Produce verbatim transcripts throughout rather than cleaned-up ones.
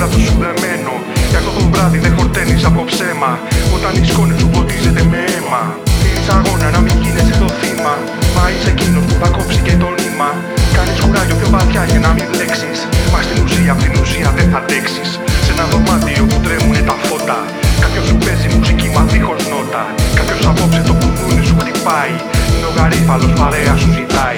μπράτο σου δεμένο. Γι' αυτό το βράδυ δεν χορταίνεις από ψέμα. Όταν η σκόνη σου ποτίζεται με αίμα. Δίνεις αγώνα να μην γίνεσαι το θύμα. Μα είσαι εκείνος που θα κόψει και το νήμα. Κάνεις κουράγιο πιο βαθιά για να μην μπλέξεις. Μα στην ουσία, απ' την ουσία δεν θα αντέξεις. Σε ένα δωμάτιο που τρέμουνε τα φώτα. Κάποιος σου παίζει μουσική μα δίχως νότα. Κάποιος απόψε το κουδούνι σου χτυπάει. Είναι ο γαρίφαλος παρέα σου ζητάει.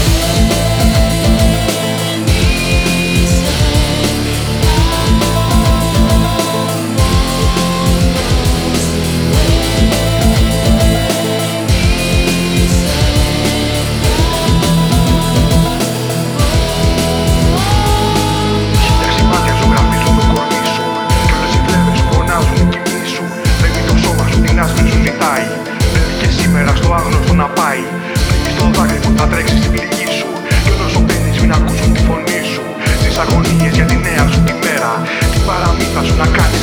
Να πάει. Πλήγεις το δάκρυ που θα τρέξει στην πληγή σου. Κι όσο μπαίνεις μην ακούσουν τη φωνή σου. Στις αγωνίες για τη νέα σου τη μέρα. Την παραμύθα σου να κάνει